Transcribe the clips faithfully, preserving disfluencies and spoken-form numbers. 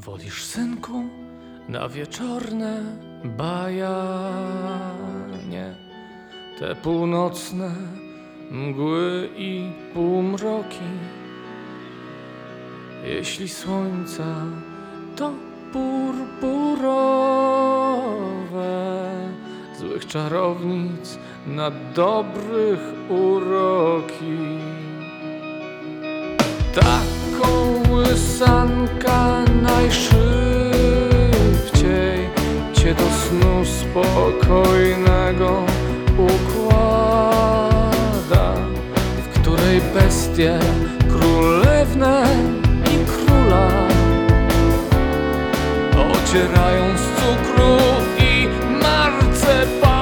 Wolisz, synku, na wieczorne bajanie te północne mgły i półmroki. Jeśli słońca to purpurowe, złych czarownic na dobrych uroki. Taką łysanka najszybciej cię do snu spokojnego układa, w której bestie królewnę i króla ocierają z cukru i marcepana.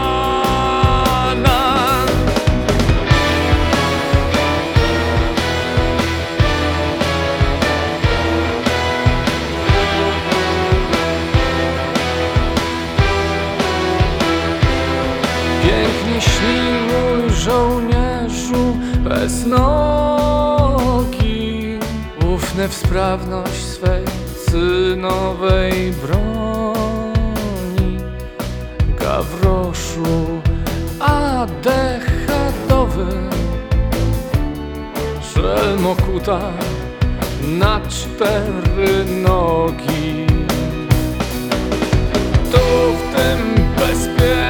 Pięknie śni, mój żołnierzu bez nogi, ufne w sprawność swej synowej broni. Gawroszu adechadowy, szelmokuta na cztery nogi. Tu w tym bezpieczeństwie